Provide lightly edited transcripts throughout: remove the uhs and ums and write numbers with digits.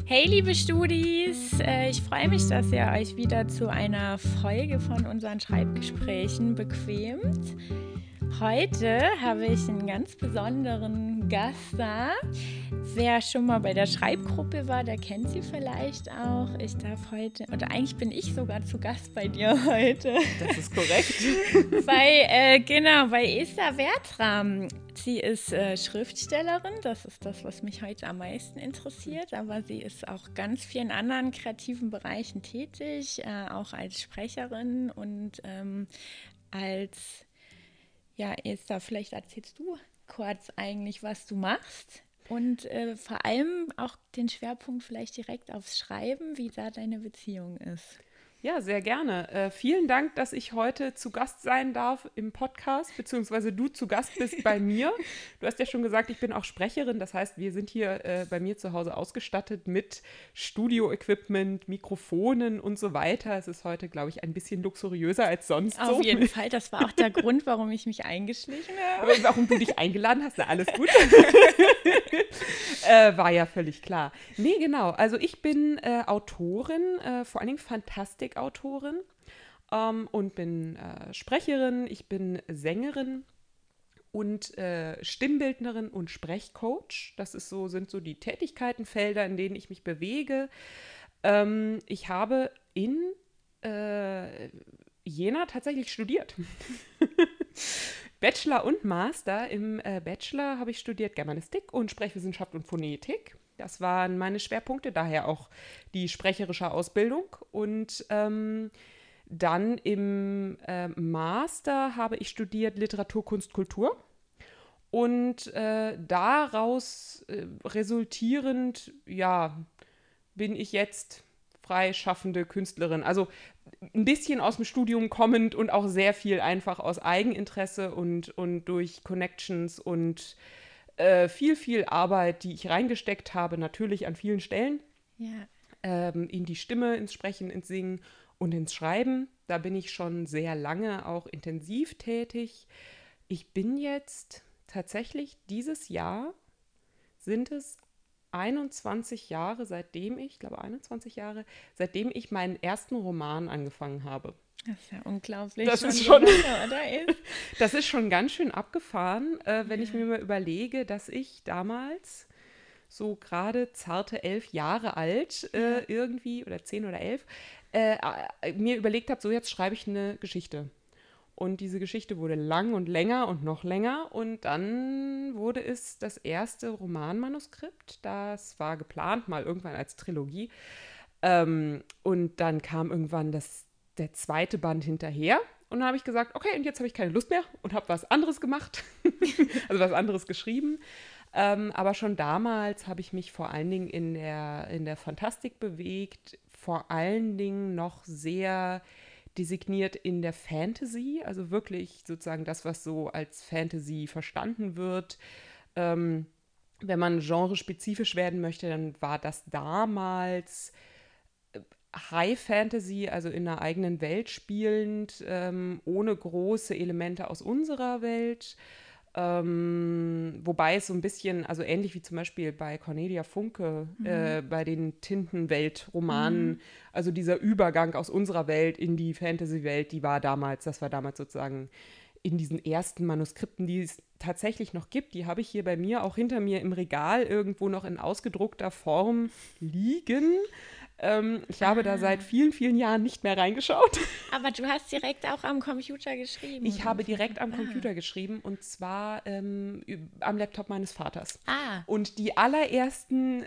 Hey liebe Studis, ich freue mich, dass ihr euch wieder zu einer Folge von unseren Schreibgesprächen bequemt. Heute habe ich einen ganz besonderen Gast da. Wer schon mal bei der Schreibgruppe war, der kennt sie vielleicht auch. Ich darf heute, oder eigentlich bin ich sogar zu Gast bei dir heute. Das ist korrekt. Bei Esther Wertram. Sie ist Schriftstellerin, das ist das, was mich heute am meisten interessiert, aber sie ist auch ganz vielen anderen kreativen Bereichen tätig, auch als Sprecherin und ja, Esther, vielleicht erzählst du kurz eigentlich, was du machst und vor allem auch den Schwerpunkt vielleicht direkt aufs Schreiben, wie da deine Beziehung ist. Ja, sehr gerne. Vielen Dank, dass ich heute zu Gast sein darf im Podcast, beziehungsweise du zu Gast bist bei mir. Du hast ja schon gesagt, ich bin auch Sprecherin. Das heißt, wir sind hier bei mir zu Hause ausgestattet mit Studio-Equipment, Mikrofonen und so weiter. Es ist heute, glaube ich, ein bisschen luxuriöser als sonst so. Auf jeden Fall, das war auch der Grund, warum ich mich eingeschlichen habe. Aber warum du dich eingeladen hast, na, alles gut. War ja völlig klar. Nee, genau. Also ich bin Autorin, vor allen Dingen Fantastikautorin und bin Sprecherin, ich bin Sängerin und Stimmbildnerin und Sprechcoach. Sind so die Tätigkeitenfelder, in denen ich mich bewege. Ich habe in Jena tatsächlich studiert. Bachelor und Master. Im Bachelor habe ich studiert Germanistik und Sprechwissenschaft und Phonetik. Das waren meine Schwerpunkte, daher auch die sprecherische Ausbildung. Und dann im Master habe ich studiert Literatur, Kunst, Kultur. Und daraus resultierend, ja, bin ich jetzt freischaffende Künstlerin. Also ein bisschen aus dem Studium kommend und auch sehr viel einfach aus Eigeninteresse und durch Connections und viel Arbeit, die ich reingesteckt habe, natürlich an vielen Stellen. Ja. In die Stimme, ins Sprechen, ins Singen und ins Schreiben. Da bin ich schon sehr lange auch intensiv tätig. Ich bin jetzt tatsächlich dieses Jahr sind es 21 Jahre, seitdem ich meinen ersten Roman angefangen habe. Das ist ja unglaublich. Das ist schon, oder? das ist schon ganz schön abgefahren, wenn ich mir mal überlege, dass ich damals so gerade zarte 11 Jahre alt irgendwie oder 10 oder 11 mir überlegt habe, so jetzt schreibe ich eine Geschichte. Und diese Geschichte wurde lang und länger und noch länger. Und dann wurde es das erste Romanmanuskript. Das war geplant, mal irgendwann als Trilogie. Und dann kam irgendwann der zweite Band hinterher. Und dann habe ich gesagt, okay, und jetzt habe ich keine Lust mehr und habe was anderes gemacht. Also was anderes geschrieben. Aber schon damals habe ich mich vor allen Dingen in der Fantastik bewegt. Vor allen Dingen noch sehr designiert in der Fantasy, also wirklich sozusagen das, was so als Fantasy verstanden wird. Wenn man genrespezifisch werden möchte, dann war das damals High Fantasy, also in einer eigenen Welt spielend, ohne große Elemente aus unserer Welt. Wobei es so ein bisschen, also ähnlich wie zum Beispiel bei Cornelia Funke, bei den Tintenwelt-Romanen, also dieser Übergang aus unserer Welt in die Fantasy-Welt, das war damals sozusagen in diesen ersten Manuskripten, die es tatsächlich noch gibt, die habe ich hier bei mir auch hinter mir im Regal irgendwo noch in ausgedruckter Form liegen. Ich habe da seit vielen Jahren nicht mehr reingeschaut. Aber du hast direkt auch am Computer geschrieben. Ich habe direkt am Computer geschrieben und zwar am Laptop meines Vaters. Und die allerersten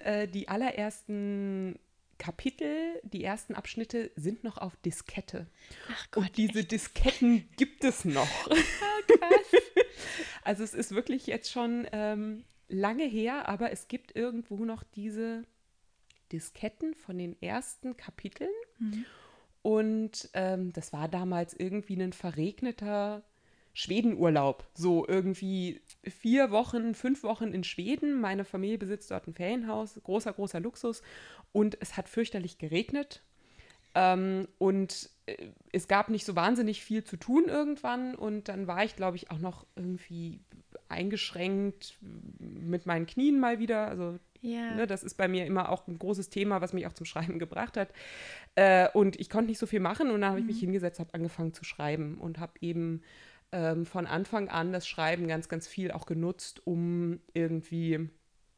Kapitel, die ersten Abschnitte sind noch auf Diskette. Ach Gott, und diese echt? Disketten gibt es noch. Krass. Also es ist wirklich jetzt schon lange her, aber es gibt irgendwo noch diese Disketten von den ersten Kapiteln. Und das war damals irgendwie ein verregneter Schwedenurlaub. So irgendwie 4 Wochen, 5 Wochen in Schweden. Meine Familie besitzt dort ein Ferienhaus, großer Luxus. Und es hat fürchterlich geregnet. Und es gab nicht so wahnsinnig viel zu tun irgendwann. Und dann war ich, glaube ich, auch noch irgendwie eingeschränkt mit meinen Knien mal wieder. Also Ja. Ne, das ist bei mir immer auch ein großes Thema, was mich auch zum Schreiben gebracht hat. Und ich konnte nicht so viel machen und dann habe ich mich hingesetzt, habe angefangen zu schreiben und habe eben von Anfang an das Schreiben ganz, ganz viel auch genutzt, um irgendwie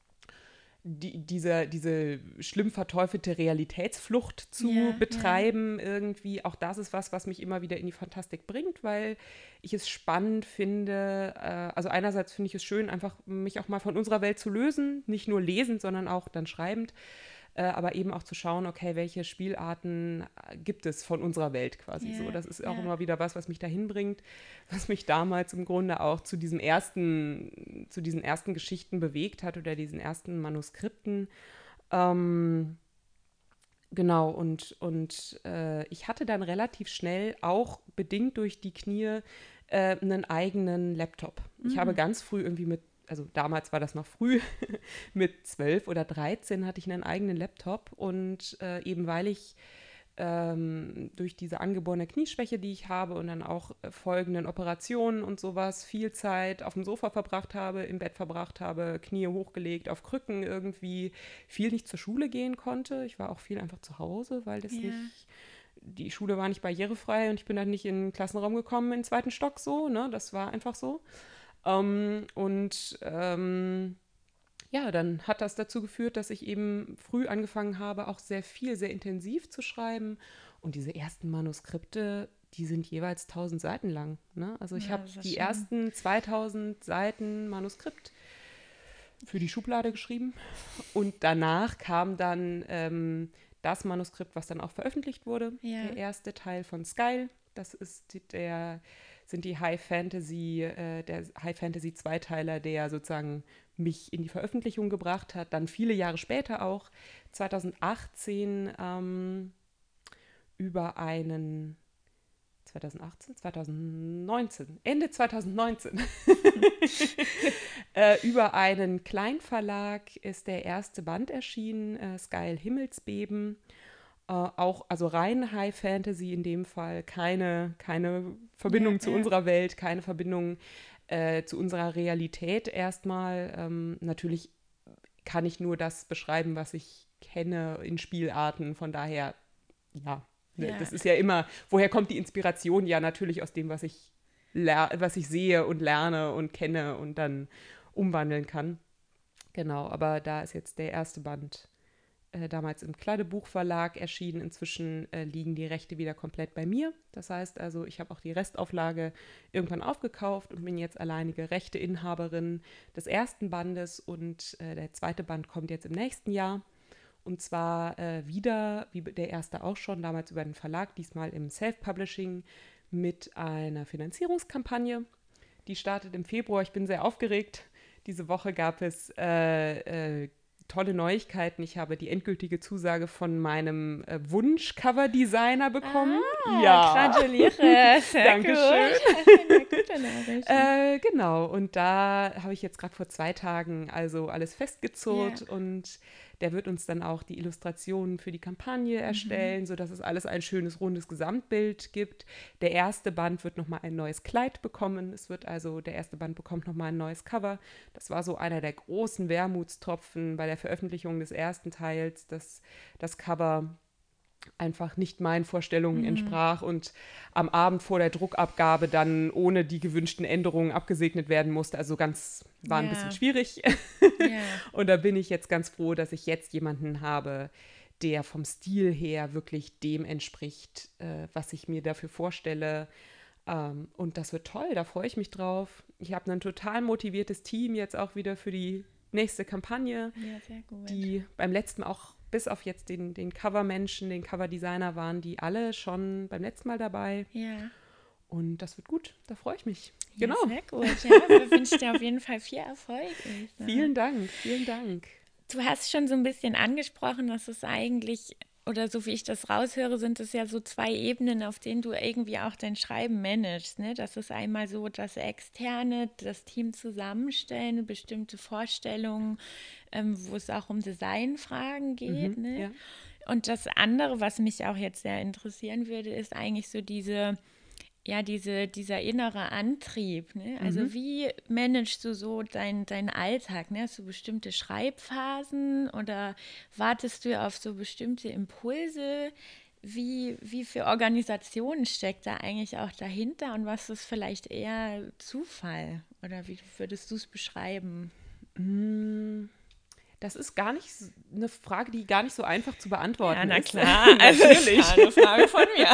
diese schlimm verteufelte Realitätsflucht zu betreiben irgendwie. Auch das ist was mich immer wieder in die Fantastik bringt, weil ich es spannend finde. Also einerseits finde ich es schön, einfach mich auch mal von unserer Welt zu lösen, nicht nur lesend, sondern auch dann schreibend. Aber eben auch zu schauen, okay, welche Spielarten gibt es von unserer Welt quasi so. Das ist auch immer wieder was mich dahin bringt, was mich damals im Grunde auch zu diesen ersten Geschichten bewegt hat oder diesen ersten Manuskripten. Genau, und ich hatte dann relativ schnell, auch bedingt durch die Knie, einen eigenen Laptop. Ich habe ganz früh irgendwie also damals war das noch früh, mit 12 oder 13 hatte ich einen eigenen Laptop und eben weil ich durch diese angeborene Knieschwäche, die ich habe und dann auch folgenden Operationen und sowas, viel Zeit auf dem Sofa verbracht habe, im Bett verbracht habe, Knie hochgelegt, auf Krücken irgendwie, viel nicht zur Schule gehen konnte. Ich war auch viel einfach zu Hause, weil das die Schule war nicht barrierefrei und ich bin dann nicht in den Klassenraum gekommen, in den zweiten Stock so, ne? Das war einfach so. Ja, dann hat das dazu geführt, dass ich eben früh angefangen habe, auch sehr viel, sehr intensiv zu schreiben. Und diese ersten Manuskripte, die sind jeweils 1000 Seiten lang. Ne? Also ich habe die ersten 2000 Seiten Manuskript für die Schublade geschrieben. Und danach kam dann das Manuskript, was dann auch veröffentlicht wurde. Der erste Teil von Skyle. Das ist sind die High Fantasy, der High Fantasy Zweiteiler, der sozusagen mich in die Veröffentlichung gebracht hat. Dann viele Jahre später auch, 2018, über einen Ende 2019, über einen Kleinverlag ist der erste Band erschienen, Skyle Himmelsbeben. Auch, also rein High Fantasy in dem Fall, keine Verbindung zu unserer Welt, keine Verbindung zu unserer Realität erstmal. Natürlich kann ich nur das beschreiben, was ich kenne in Spielarten, von daher, ja, das ist ja immer, woher kommt die Inspiration? Ja, natürlich aus dem, was ich sehe und lerne und kenne und dann umwandeln kann. Genau, aber da ist jetzt der erste Band damals im Kleidebuchverlag erschienen. Inzwischen liegen die Rechte wieder komplett bei mir. Das heißt also, ich habe auch die Restauflage irgendwann aufgekauft und bin jetzt alleinige Rechteinhaberin des ersten Bandes und der zweite Band kommt jetzt im nächsten Jahr. Und zwar wieder, wie der erste auch schon, damals über den Verlag, diesmal im Self-Publishing mit einer Finanzierungskampagne. Die startet im Februar. Ich bin sehr aufgeregt. Diese Woche gab es tolle Neuigkeiten. Ich habe die endgültige Zusage von meinem Wunsch-Cover-Designer bekommen. Gratuliere. Sehr Dankeschön. Gut. Das ist eine gute Nachricht. Genau, und da habe ich jetzt gerade vor 2 Tagen also alles festgezurrt und der wird uns dann auch die Illustrationen für die Kampagne erstellen, sodass es alles ein schönes, rundes Gesamtbild gibt. Der erste Band wird nochmal ein neues Kleid bekommen. Der erste Band bekommt nochmal ein neues Cover. Das war so einer der großen Wermutstropfen bei der Veröffentlichung des ersten Teils, dass das Cover einfach nicht meinen Vorstellungen entsprach und am Abend vor der Druckabgabe dann ohne die gewünschten Änderungen abgesegnet werden musste. Also war ein bisschen schwierig. Und da bin ich jetzt ganz froh, dass ich jetzt jemanden habe, der vom Stil her wirklich dem entspricht, was ich mir dafür vorstelle. Und das wird toll, da freue ich mich drauf. Ich habe ein total motiviertes Team jetzt auch wieder für die nächste Kampagne, sehr gut. die beim letzten Mal auch bis auf jetzt den Covermenschen, den Coverdesigner waren die alle schon beim letzten Mal dabei. Ja. Und das wird gut, da freue ich mich. Ja, Genau. sehr gut. Ja, da wünsche ich dir auf jeden Fall viel Erfolg. Vielen Dank, vielen Dank. Du hast schon so ein bisschen angesprochen, dass es eigentlich, oder so wie ich das raushöre, sind es ja so 2 Ebenen, auf denen du irgendwie auch dein Schreiben managst. Ne? Das ist einmal so das Externe, das Team zusammenstellen, bestimmte Vorstellungen, wo es auch um Designfragen geht. Ne? Ja. Und das andere, was mich auch jetzt sehr interessieren würde, ist eigentlich so diese ja, dieser innere Antrieb, ne? Also wie managst du so deinen Alltag, ne? Hast du bestimmte Schreibphasen oder wartest du auf so bestimmte Impulse? Wie viel Organisation steckt da eigentlich auch dahinter und was ist vielleicht eher Zufall? Oder wie würdest du es beschreiben? Das ist gar nicht eine Frage, die gar nicht so einfach zu Ja, beantworten na ist. klar, also Natürlich. ist eine Frage von mir.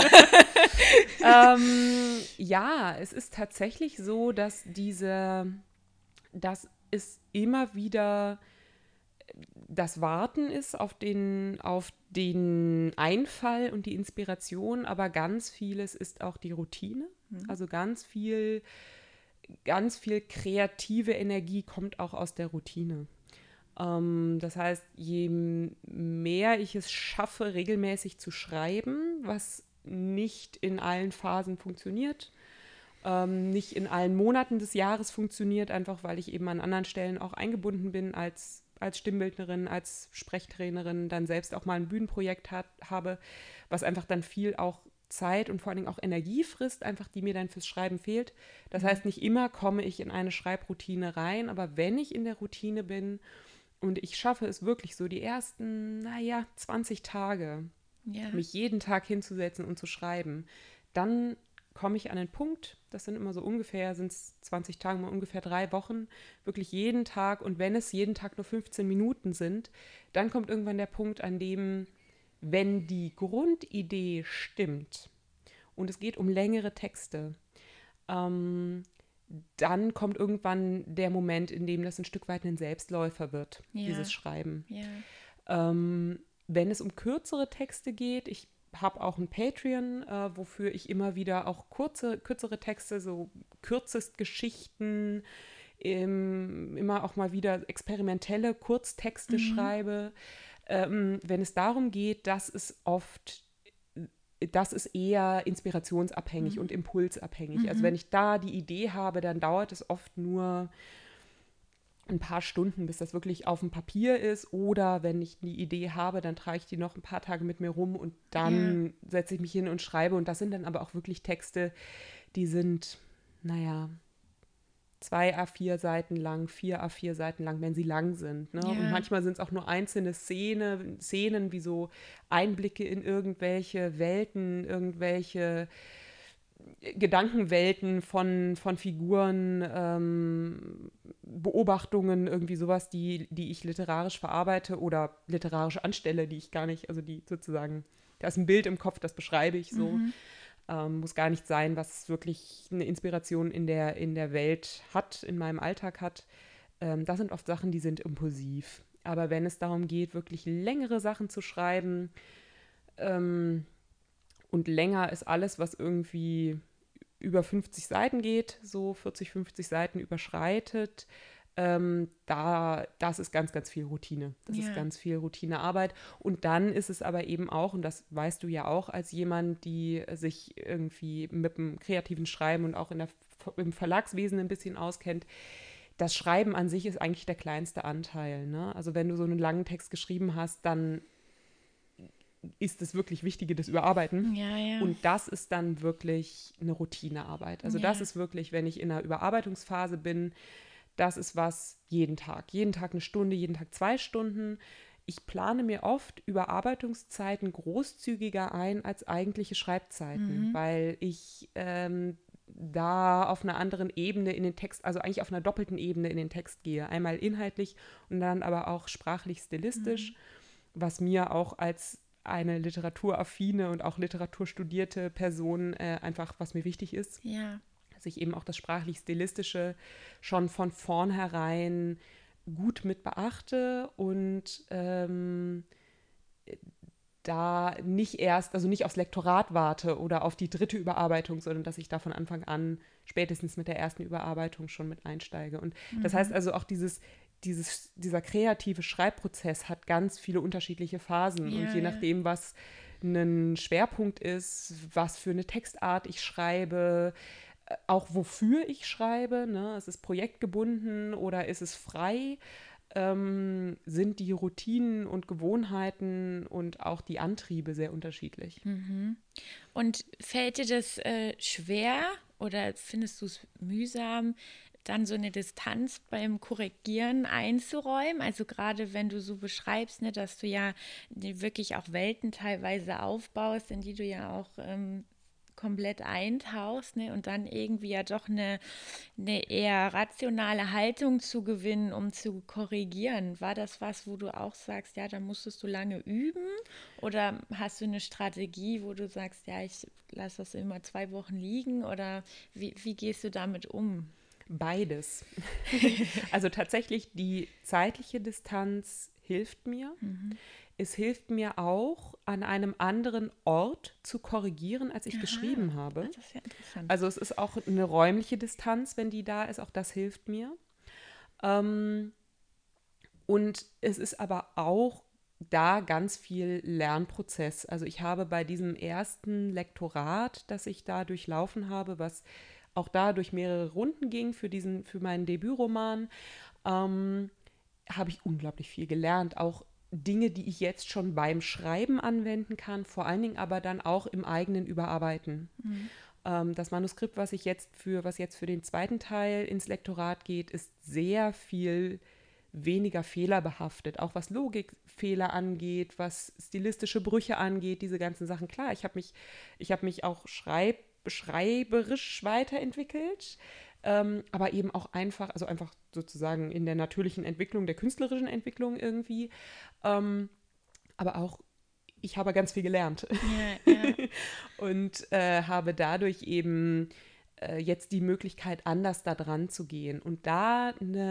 Ja, es ist tatsächlich so, dass es immer wieder das Warten ist auf den Einfall und die Inspiration, aber ganz vieles ist auch die Routine. Also ganz viel kreative Energie kommt auch aus der Routine. Das heißt, je mehr ich es schaffe, regelmäßig zu schreiben, was nicht in allen Phasen funktioniert, nicht in allen Monaten des Jahres funktioniert, einfach weil ich eben an anderen Stellen auch eingebunden bin als Stimmbildnerin, als Sprechtrainerin, dann selbst auch mal ein Bühnenprojekt habe, was einfach dann viel auch Zeit und vor allen Dingen auch Energie frisst, einfach die mir dann fürs Schreiben fehlt. Das heißt, nicht immer komme ich in eine Schreibroutine rein, aber wenn ich in der Routine bin und ich schaffe es wirklich so die ersten, 20 Tage, Ja, mich jeden Tag hinzusetzen und zu schreiben, dann komme ich an den Punkt, das sind immer so ungefähr, sind es 20 Tage, mal ungefähr 3 Wochen, wirklich jeden Tag und wenn es jeden Tag nur 15 Minuten sind, dann kommt irgendwann der Punkt, an dem, wenn die Grundidee stimmt und es geht um längere Texte, dann kommt irgendwann der Moment, in dem das ein Stück weit ein Selbstläufer wird, ja, dieses Schreiben. ja. Wenn es um kürzere Texte geht, ich habe auch ein Patreon, wofür ich immer wieder auch kürzere Texte, so Kürzestgeschichten, immer auch mal wieder experimentelle Kurztexte schreibe. Wenn es darum geht, das ist eher inspirationsabhängig und impulsabhängig. Also wenn ich da die Idee habe, dann dauert es oft nur ein paar Stunden, bis das wirklich auf dem Papier ist. Oder wenn ich die Idee habe, dann trage ich die noch ein paar Tage mit mir rum und Ja, dann setze ich mich hin und schreibe. Und das sind dann aber auch wirklich Texte, die sind, 2 A4 Seiten lang, 4 A4 Seiten lang, wenn sie lang sind. Ne? Und ja, manchmal sind es auch nur einzelne Szenen wie so Einblicke in irgendwelche Welten, irgendwelche Gedankenwelten von Figuren, Beobachtungen, irgendwie sowas, die ich literarisch verarbeite oder literarisch anstelle, die ich gar nicht, also die sozusagen, da ist ein Bild im Kopf, das beschreibe ich so. Muss gar nicht sein, was wirklich eine Inspiration in der Welt hat, in meinem Alltag hat. Das sind oft Sachen, die sind impulsiv. Aber wenn es darum geht, wirklich längere Sachen zu schreiben, und länger ist alles, was irgendwie über 50 Seiten geht, so 40, 50 Seiten überschreitet, das ist ganz, ganz viel Routine. Das ist ja, ganz viel Routinearbeit. Und dann ist es aber eben auch, und das weißt du ja auch als jemand, die sich irgendwie mit dem kreativen Schreiben und auch im Verlagswesen ein bisschen auskennt, das Schreiben an sich ist eigentlich der kleinste Anteil. Ne? Also wenn du so einen langen Text geschrieben hast, dann ist das wirklich Wichtige das Überarbeiten. ja, ja, Und das ist dann wirklich eine Routinearbeit. Also das ja, ist wirklich, wenn ich in einer Überarbeitungsphase bin, das ist was jeden Tag. Jeden Tag eine Stunde, jeden Tag 2 Stunden. Ich plane mir oft Überarbeitungszeiten großzügiger ein als eigentliche Schreibzeiten, weil ich da auf einer anderen Ebene in den Text, also eigentlich auf einer doppelten Ebene in den Text gehe. Einmal inhaltlich und dann aber auch sprachlich stilistisch, was mir auch als eine literaturaffine und auch literaturstudierte Person einfach, was mir wichtig ist, ja, dass ich eben auch das sprachlich-stilistische schon von vornherein gut mit beachte und da nicht erst, also nicht aufs Lektorat warte oder auf die dritte Überarbeitung, sondern dass ich da von Anfang an spätestens mit der ersten Überarbeitung schon mit einsteige. Und das heißt also auch dieser kreative Schreibprozess hat ganz viele unterschiedliche Phasen und ja, je ja, nachdem, was ein Schwerpunkt ist, was für eine Textart ich schreibe, auch wofür ich schreibe, ne? Ist es projektgebunden oder ist es frei? sind die Routinen und Gewohnheiten und auch die Antriebe sehr unterschiedlich. Und fällt dir das schwer oder findest du es mühsam, dann so eine Distanz beim Korrigieren einzuräumen? Also gerade wenn du so beschreibst, ne, dass du ja wirklich auch Welten teilweise aufbaust, in die du ja auch komplett eintauchst, ne, und dann irgendwie ja doch eine eher rationale Haltung zu gewinnen, um zu korrigieren. War das was, wo du auch sagst, ja, da musstest du lange üben? Oder hast du eine Strategie, wo du sagst, ja, ich lasse das immer 2 Wochen liegen? Oder wie gehst du damit um? Beides. Also tatsächlich die zeitliche Distanz hilft mir. Es hilft mir auch, an einem anderen Ort zu korrigieren, als ich Aha, geschrieben habe. das ist ja interessant. Also es ist auch eine räumliche Distanz, wenn die da ist. Auch das hilft mir. Ähm, und es ist aber auch da ganz viel Lernprozess. Also ich habe bei diesem ersten Lektorat, das ich da durchlaufen habe, was auch da durch mehrere Runden ging für meinen Debütroman, ähm, habe ich unglaublich viel gelernt. Auch Dinge, die ich jetzt schon beim Schreiben anwenden kann, vor allen Dingen aber dann auch im eigenen Überarbeiten. Das Manuskript, was jetzt für den zweiten Teil ins Lektorat geht, ist sehr viel weniger fehlerbehaftet, auch was Logikfehler angeht, was stilistische Brüche angeht, diese ganzen Sachen. Klar, ich habe mich auch schreiberisch weiterentwickelt, aber eben auch einfach sozusagen in der natürlichen Entwicklung, der künstlerischen Entwicklung irgendwie. Aber auch, ich habe ganz viel gelernt Ja, ja. und habe dadurch eben jetzt die Möglichkeit, anders da dran zu gehen und da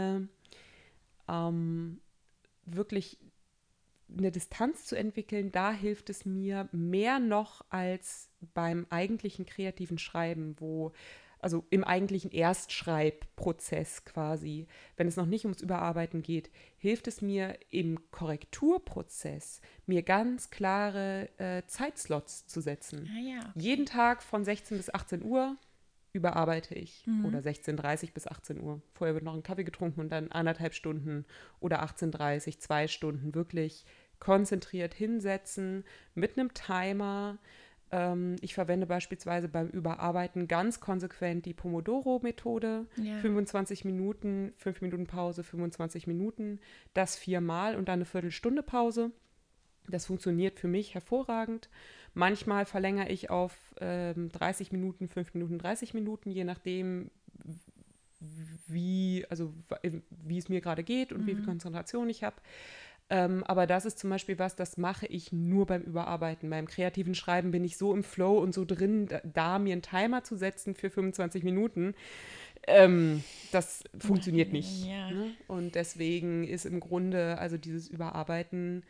ähm, wirklich eine Distanz zu entwickeln, da hilft es mir mehr noch als beim eigentlichen kreativen Schreiben, also im eigentlichen Erstschreibprozess quasi, wenn es noch nicht ums Überarbeiten geht, hilft es mir im Korrekturprozess, mir ganz klare Zeitslots zu setzen. Ah ja, Jeden okay. Tag von 16 bis 18 Uhr überarbeite ich oder 16:30 bis 18 Uhr. Vorher wird noch ein Kaffee getrunken und dann 1,5 Stunden oder 18:30, 2 Stunden wirklich konzentriert hinsetzen mit einem Timer. Ich verwende beispielsweise beim Überarbeiten ganz konsequent die Pomodoro-Methode. Ja. 25 Minuten, 5 Minuten Pause, 25 Minuten, das 4-mal und dann eine Viertelstunde Pause. Das funktioniert für mich hervorragend. Manchmal verlängere ich auf 30 Minuten, 5 Minuten, 30 Minuten, je nachdem, wie es mir gerade geht und wie viel Konzentration ich habe. Aber das ist zum Beispiel was, das mache ich nur beim Überarbeiten. Beim kreativen Schreiben bin ich so im Flow und so drin, da mir einen Timer zu setzen für 25 Minuten, das funktioniert nicht. Ja. Ne? Und deswegen ist im Grunde also dieses Überarbeiten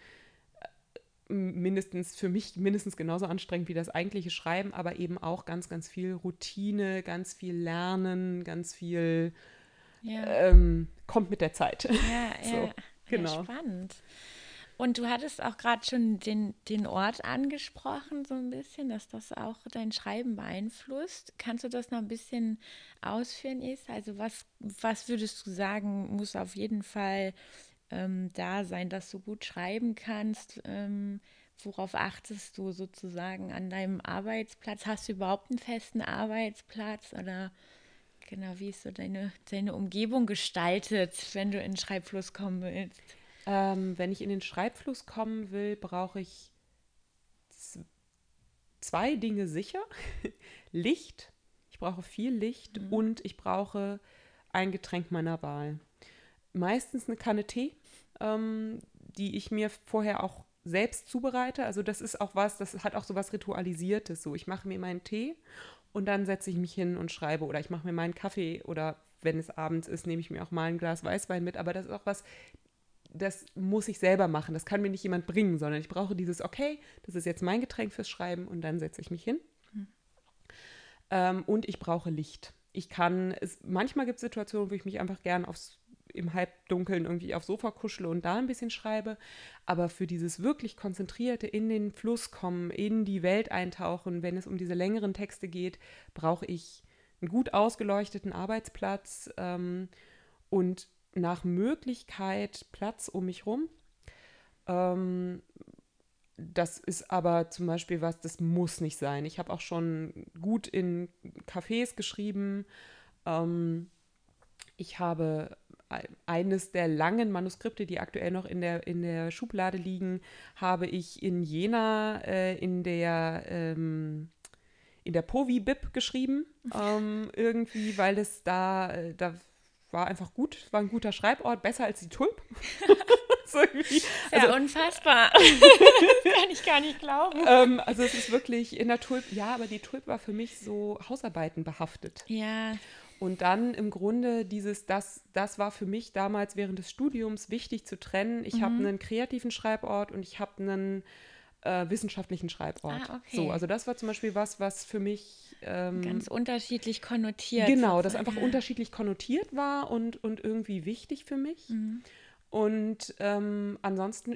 für mich mindestens genauso anstrengend wie das eigentliche Schreiben, aber eben auch ganz, ganz viel Routine, ganz viel Lernen, ganz viel Ja. kommt mit der Zeit. Ja, So, ja, ja, genau. spannend. Und du hattest auch gerade schon den Ort angesprochen, so ein bisschen, dass das auch dein Schreiben beeinflusst. Kannst du das noch ein bisschen ausführen, Is? Also was würdest du sagen, muss auf jeden Fall da sein, dass du gut schreiben kannst? Worauf achtest du sozusagen an deinem Arbeitsplatz? Hast du überhaupt einen festen Arbeitsplatz oder genau, wie ist so deine Umgebung gestaltet, wenn du in den Schreibfluss kommen willst? Wenn ich in den Schreibfluss kommen will, brauche ich zwei Dinge sicher. Licht, ich brauche viel Licht und ich brauche ein Getränk meiner Wahl. Meistens eine Kanne Tee, die ich mir vorher auch selbst zubereite. Also das ist auch was, das hat auch so was Ritualisiertes. So, ich mache mir meinen Tee und dann setze ich mich hin und schreibe. Oder ich mache mir meinen Kaffee oder wenn es abends ist, nehme ich mir auch mal ein Glas Weißwein mit. Aber das ist auch was, das muss ich selber machen. Das kann mir nicht jemand bringen, sondern ich brauche dieses, okay, das ist jetzt mein Getränk fürs Schreiben und dann setze ich mich hin. Und ich brauche Licht. Manchmal gibt es Situationen, wo ich mich einfach gern im Halbdunkeln irgendwie aufs Sofa kuschle und da ein bisschen schreibe. Aber für dieses wirklich konzentrierte in den Fluss kommen, in die Welt eintauchen, wenn es um diese längeren Texte geht, brauche ich einen gut ausgeleuchteten Arbeitsplatz und nach Möglichkeit Platz um mich rum. Das ist aber zum Beispiel was, das muss nicht sein. Ich habe auch schon gut in Cafés geschrieben. Ich habe eines der langen Manuskripte, die aktuell noch in der Schublade liegen, habe ich in Jena in der Povi-Bib geschrieben. Irgendwie, weil es da war einfach gut, war ein guter Schreibort, besser als die Tulp. So Ja, unfassbar. Das kann ich gar nicht glauben. also es ist wirklich in der Tulp, ja, aber die Tulp war für mich so Hausarbeiten behaftet. Ja. Und dann im Grunde das war für mich damals während des Studiums wichtig zu trennen. Ich habe einen kreativen Schreibort und ich habe einen wissenschaftlichen Schreibort. Ah, okay. So, also das war zum Beispiel was für mich Ganz unterschiedlich konnotiert. genau, das sozusagen. einfach unterschiedlich konnotiert war und irgendwie wichtig für mich. Und ansonsten,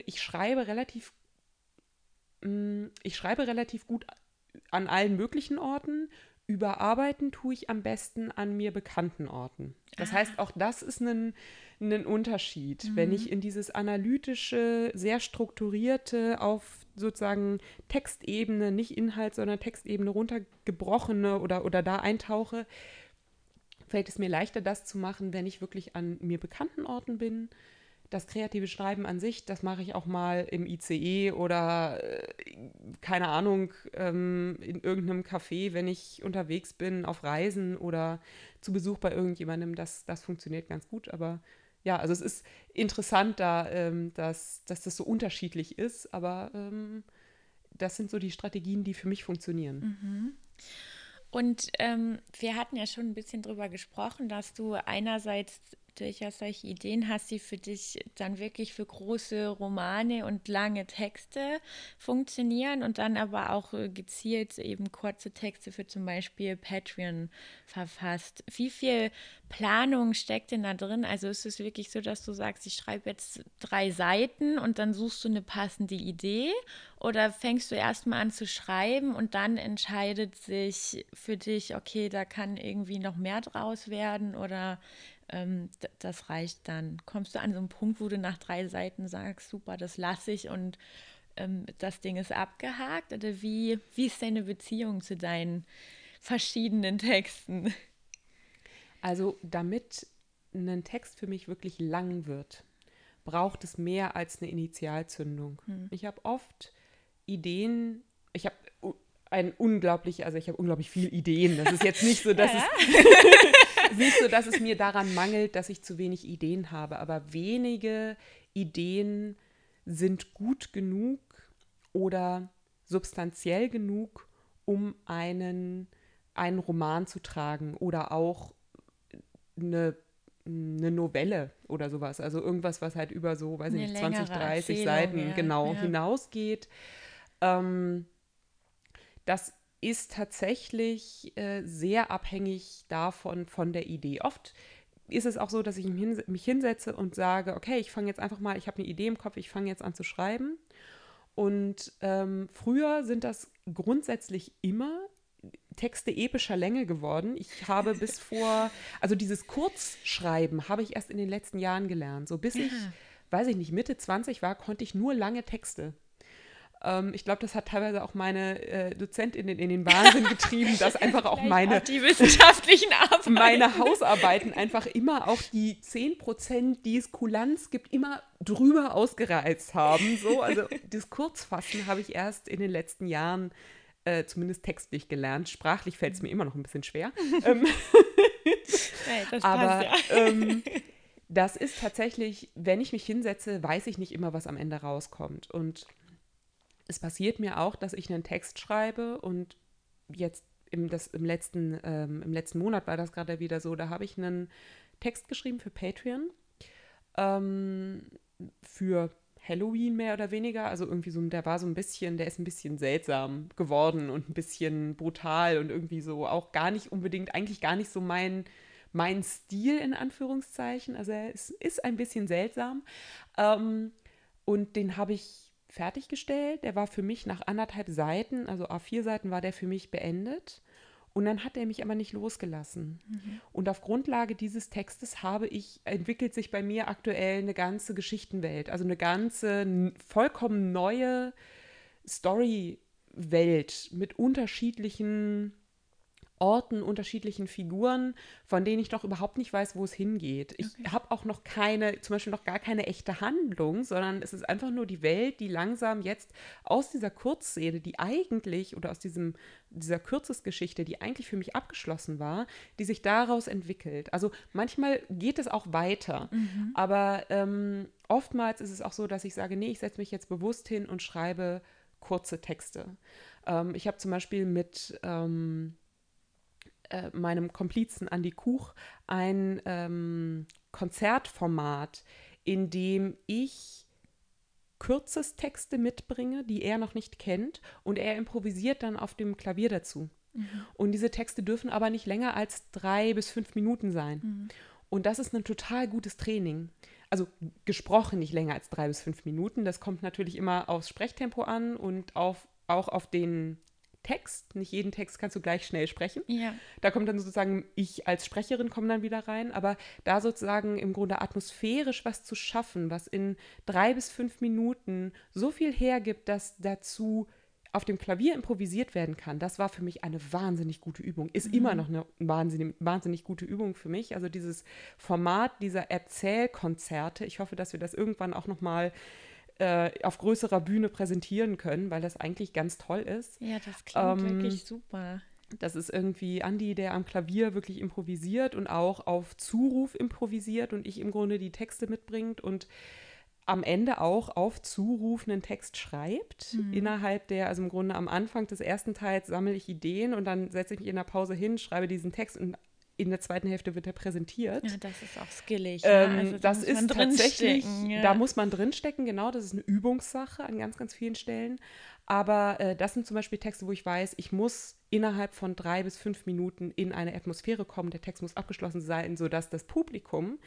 ich schreibe relativ gut an allen möglichen Orten. Überarbeiten tue ich am besten an mir bekannten Orten. Das heißt, auch das ist ein Unterschied. Wenn ich in dieses analytische, sehr strukturierte, auf sozusagen Textebene, nicht Inhalt, sondern Textebene runtergebrochene oder da eintauche, fällt es mir leichter, das zu machen, wenn ich wirklich an mir bekannten Orten bin. Das kreative Schreiben an sich, das mache ich auch mal im ICE oder keine Ahnung, in irgendeinem Café, wenn ich unterwegs bin, auf Reisen oder zu Besuch bei irgendjemandem. Das funktioniert ganz gut. Aber ja, also es ist interessant da, dass das so unterschiedlich ist. Aber das sind so die Strategien, die für mich funktionieren. Und wir hatten ja schon ein bisschen drüber gesprochen, dass du einerseits durchaus solche Ideen hast, die für dich dann wirklich für große Romane und lange Texte funktionieren und dann aber auch gezielt eben kurze Texte für zum Beispiel Patreon verfasst. Wie viel Planung steckt denn da drin? Also ist es wirklich so, dass du sagst, ich schreibe jetzt 3 Seiten und dann suchst du eine passende Idee? Oder fängst du erstmal an zu schreiben und dann entscheidet sich für dich, okay, da kann irgendwie noch mehr draus werden oder das reicht dann? Kommst du an so einen Punkt, wo du nach 3 Seiten sagst, super, das lasse ich und das Ding ist abgehakt? Oder wie ist deine Beziehung zu deinen verschiedenen Texten? Also damit ein Text für mich wirklich lang wird, braucht es mehr als eine Initialzündung. Ich habe oft Ideen, ich habe ich habe unglaublich viele Ideen. Das ist jetzt nicht so, dass nicht so, dass es mir daran mangelt, dass ich zu wenig Ideen habe, aber wenige Ideen sind gut genug oder substanziell genug, um einen Roman zu tragen oder auch eine Novelle oder sowas. Also irgendwas, was halt über so, weiß ich Eine nicht, 20, längere 30 Erzählung, Seiten ja. genau Ja. hinausgeht. Das ist tatsächlich sehr abhängig von der Idee. Oft ist es auch so, dass ich mich hinsetze und sage, okay, ich fange jetzt einfach mal, ich habe eine Idee im Kopf, ich fange jetzt an zu schreiben. Und früher sind das grundsätzlich immer Texte epischer Länge geworden. Ich habe also dieses Kurzschreiben habe ich erst in den letzten Jahren gelernt. So bis ich, weiß ich nicht, Mitte 20 war, konnte ich nur lange Texte. Ich glaube, das hat teilweise auch meine DozentInnen in den Wahnsinn getrieben, dass einfach auch Auch die wissenschaftlichen Arbeiten. meine Hausarbeiten einfach immer auch die 10%, die es Kulanz gibt, immer drüber ausgereizt haben. So, also das Kurzfassen habe ich erst in den letzten Jahren zumindest textlich gelernt. Sprachlich fällt es mir immer noch ein bisschen schwer. Das Aber passt, ja. das ist tatsächlich, wenn ich mich hinsetze, weiß ich nicht immer, was am Ende rauskommt. Und es passiert mir auch, dass ich einen Text schreibe und jetzt im letzten Monat war das gerade wieder so, da habe ich einen Text geschrieben für Patreon, für Halloween mehr oder weniger, also irgendwie so, der ist ein bisschen seltsam geworden und ein bisschen brutal und irgendwie so auch eigentlich gar nicht so mein Stil in Anführungszeichen, also er ist ein bisschen seltsam und den habe ich fertiggestellt. Der war für mich nach 1,5 Seiten, also A4 Seiten, war der für mich beendet. Und dann hat er mich aber nicht losgelassen. Und auf Grundlage dieses Textes entwickelt sich bei mir aktuell eine ganze Geschichtenwelt, also eine ganze vollkommen neue Storywelt mit unterschiedlichen Orten, unterschiedlichen Figuren, von denen ich noch überhaupt nicht weiß, wo es hingeht. Ich habe auch zum Beispiel noch gar keine echte Handlung, sondern es ist einfach nur die Welt, die langsam jetzt aus dieser Kurzszene, die eigentlich, oder aus dieser Kürzesgeschichte, die eigentlich für mich abgeschlossen war, die sich daraus entwickelt. Also manchmal geht es auch weiter, aber oftmals ist es auch so, dass ich sage, nee, ich setze mich jetzt bewusst hin und schreibe kurze Texte. Ich habe zum Beispiel mit meinem Komplizen Andi Kuch ein Konzertformat, in dem ich Kürzestexte mitbringe, die er noch nicht kennt, und er improvisiert dann auf dem Klavier dazu. Und diese Texte dürfen aber nicht länger als 3 bis 5 Minuten sein. Und das ist ein total gutes Training. Also gesprochen nicht länger als 3 bis 5 Minuten. Das kommt natürlich immer aufs Sprechtempo an und auch auf den Text. Nicht jeden Text kannst du gleich schnell sprechen. Ja. Da kommt dann sozusagen, ich als Sprecherin komme dann wieder rein, aber da sozusagen im Grunde atmosphärisch was zu schaffen, was in 3 bis 5 Minuten so viel hergibt, dass dazu auf dem Klavier improvisiert werden kann, das war für mich eine wahnsinnig gute Übung. Ist immer noch eine wahnsinnig gute Übung für mich. Also dieses Format dieser Erzählkonzerte, ich hoffe, dass wir das irgendwann auch noch mal auf größerer Bühne präsentieren können, weil das eigentlich ganz toll ist. Ja, das klingt wirklich super. Das ist irgendwie Andi, der am Klavier wirklich improvisiert und auch auf Zuruf improvisiert und ich im Grunde die Texte mitbringt und am Ende auch auf Zuruf einen Text schreibt. Also im Grunde am Anfang des ersten Teils sammle ich Ideen und dann setze ich mich in der Pause hin, schreibe diesen Text und in der zweiten Hälfte wird er präsentiert. Ja, das ist auch skillig. Also das ist tatsächlich, ja. Da muss man drinstecken, genau, das ist eine Übungssache an ganz, ganz vielen Stellen. Aber das sind zum Beispiel Texte, wo ich weiß, ich muss innerhalb von 3 bis 5 Minuten in eine Atmosphäre kommen, der Text muss abgeschlossen sein, sodass das Publikum,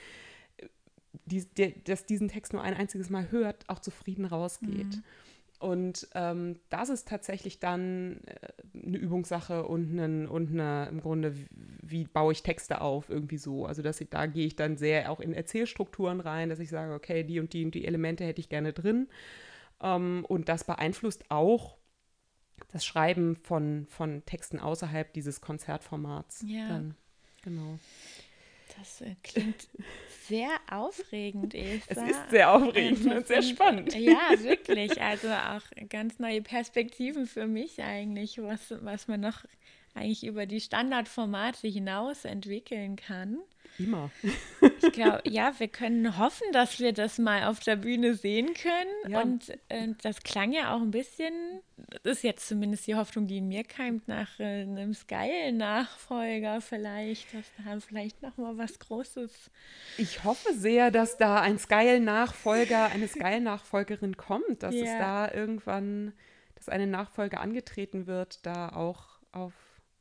das diesen Text nur ein einziges Mal hört, auch zufrieden rausgeht. Und das ist tatsächlich dann eine Übungssache und im Grunde, wie baue ich Texte auf, irgendwie so. Also da gehe ich dann sehr auch in Erzählstrukturen rein, dass ich sage, okay, die und die Elemente hätte ich gerne drin. Und das beeinflusst auch das Schreiben von Texten außerhalb dieses Konzertformats. Ja. Dann, genau. Das klingt sehr aufregend, Esther. Es ist sehr aufregend und sehr spannend. Ja, wirklich. Also auch ganz neue Perspektiven für mich eigentlich, was man noch eigentlich über die Standardformate hinaus entwickeln kann. Immer. Ich glaube, ja, wir können hoffen, dass wir das mal auf der Bühne sehen können. Ja. Und das klang ja auch ein bisschen, das ist jetzt zumindest die Hoffnung, die in mir keimt, nach einem Sky-Nachfolger vielleicht, dass da vielleicht noch mal was Großes. Ich hoffe sehr, dass da ein Sky-Nachfolger, eine Sky-Nachfolgerin kommt, dass es da irgendwann, dass eine Nachfolge angetreten wird, da auch auf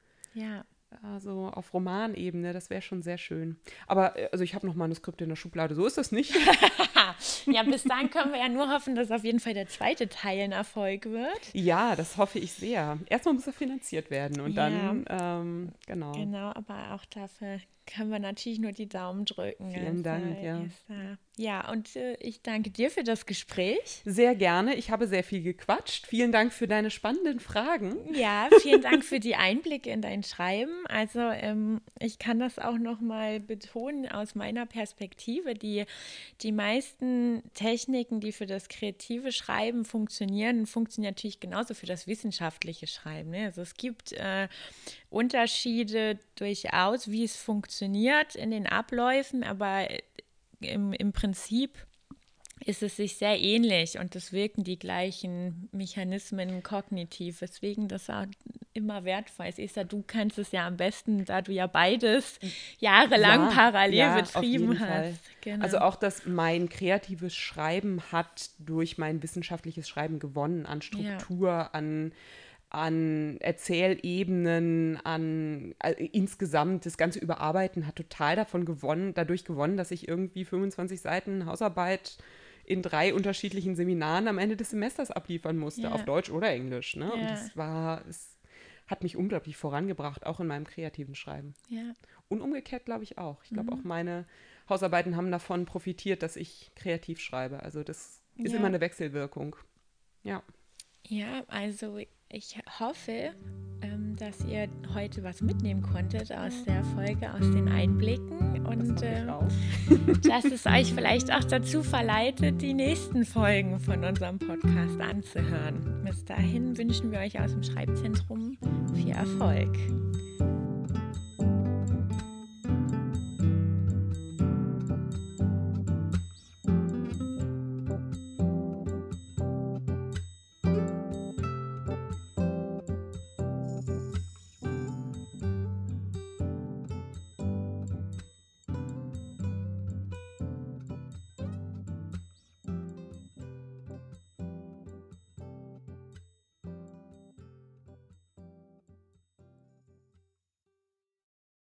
Romanebene, das wäre schon sehr schön. Aber also ich habe noch Manuskripte in der Schublade, so ist das nicht. Ja, bis dahin können wir ja nur hoffen, dass auf jeden Fall der zweite Teil ein Erfolg wird. Ja, das hoffe ich sehr. Erstmal muss er finanziert werden und dann, genau. Genau, aber auch dafür können wir natürlich nur die Daumen drücken. Vielen Dank, ja. Ja, und ich danke dir für das Gespräch. Sehr gerne. Ich habe sehr viel gequatscht. Vielen Dank für deine spannenden Fragen. Ja, vielen Dank für die Einblicke in dein Schreiben. Also ich kann das auch noch mal betonen aus meiner Perspektive. Die meisten Techniken, die für das kreative Schreiben funktionieren natürlich genauso für das wissenschaftliche Schreiben. Ne? Also es gibt Unterschiede durchaus, wie es funktioniert in den Abläufen, aber im Prinzip ist es sich sehr ähnlich und es wirken die gleichen Mechanismen kognitiv, weswegen das auch immer wertvoll ist. Esther, du kannst es ja am besten, da du ja beides jahrelang parallel betrieben hast. Genau. Also auch, dass mein kreatives Schreiben hat durch mein wissenschaftliches Schreiben gewonnen an Struktur, an Erzählebenen, insgesamt das ganze Überarbeiten hat total dadurch gewonnen, dass ich irgendwie 25 Seiten Hausarbeit in 3 unterschiedlichen Seminaren am Ende des Semesters abliefern musste, auf Deutsch oder Englisch. Ne? Und es hat mich unglaublich vorangebracht, auch in meinem kreativen Schreiben. Ja. Und umgekehrt glaube ich auch. Ich glaube auch meine Hausarbeiten haben davon profitiert, dass ich kreativ schreibe. Also das ist immer eine Wechselwirkung. Ja. Ja, also ich hoffe, dass ihr heute was mitnehmen konntet aus der Folge, aus den Einblicken und dass es euch vielleicht auch dazu verleitet, die nächsten Folgen von unserem Podcast anzuhören. Bis dahin wünschen wir euch aus dem Schreibzentrum viel Erfolg.